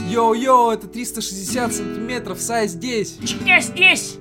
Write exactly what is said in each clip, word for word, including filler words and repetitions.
Йоу-йоу, это триста шестьдесят сантиметров, Сай здесь. ЧК здесь.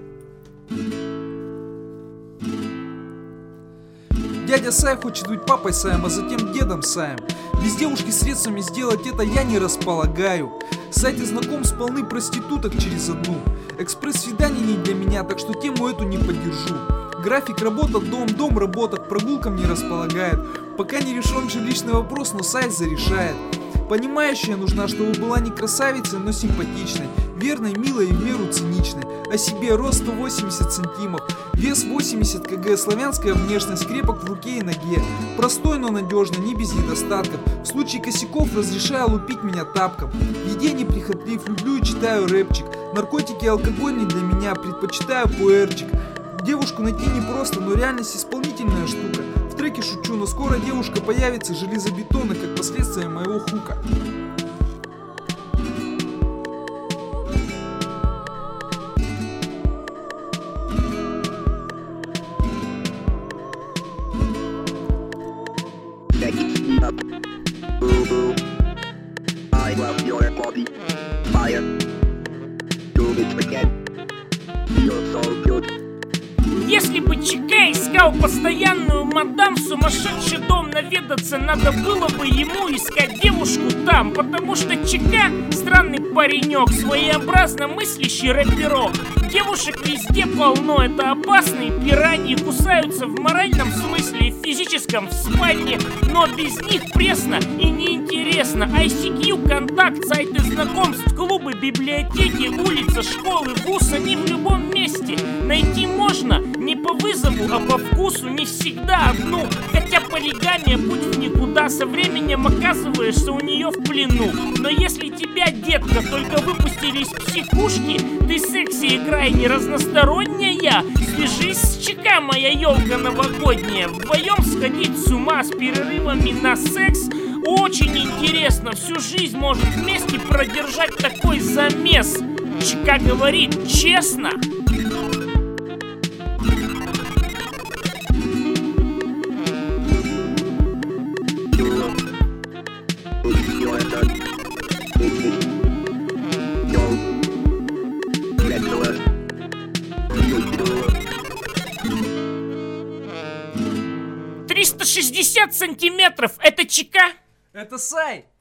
Дядя Сай хочет быть папой Саем, а затем дедом Саем. Без девушки средствами сделать это я не располагаю. Сайты знакомств полны проституток через одну. Экспресс-свидание не для меня, так что тему эту не поддержу. График работа, дом, дом, работа, к прогулкам не располагает. Пока не решен жилищный вопрос, но сайт зарешает. Понимающая нужна, чтобы была не красавицей, но симпатичной, верной, милой и в меру циничной. О себе рост сто восемьдесят сантиметров, вес восемьдесят килограмм, славянская внешность, крепок в руке и ноге. Простой, но надежно, не без недостатков. В случае косяков разрешаю лупить меня тапком. В еде неприхотлив, люблю и читаю рэпчик. Наркотики и алкоголь не для меня, предпочитаю пуэрчик. Девушку найти непросто, но реальность исполнительная штука. В треке шучу, но скоро девушка появится железобетонной, как последствие моего хука. Если бы ЧК искал постоянную мадам, в сумасшедший дом наведаться, надо было бы ему искать девушку там. Потому что ЧК странный паренек, своеобразно мыслящий рэперок. Девушек везде полно, это опасные пираньи. Кусаются в моральном смысле и в физическом в спальне. Но без них пресно и неинтересно. ай си кью, контакт, сайты знакомств, клубы, библиотеки, улица, школы, вуз, они в любом месте. Найти можно не по вызову, а по вкусу, не всегда одну. Хотя полигамия путь в никуда, со временем оказываешься у нее в плену. Но если тебя, детка, только выпустили из психушки, ты секси и крайне разносторонняя, свяжись с ЧК, моя елка новогодняя. Вдвоем сходить с ума с перерывами на секс очень интересно. Всю жизнь может вместе продержать такой замес. ЧК говорит честно. триста шестьдесят сантиметров, это ЧК? Это Сай!